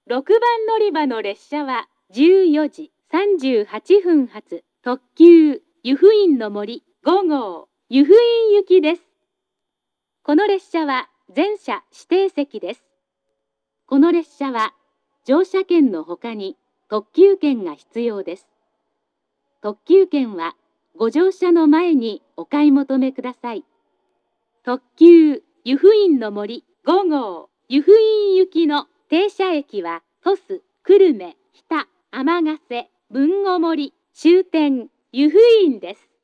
6番乗り場の列車は14時38分発特急湯布院の森5号湯布院行きです。この列車は全車指定席です。この列車は乗車券のほかに特急券が必要です。特急券はご乗車の前にお買い求めください。特急湯布院の森5号湯布院行きの停車駅は鳥栖、久留米、日田、天ヶ瀬、豊後森、終点湯布院です。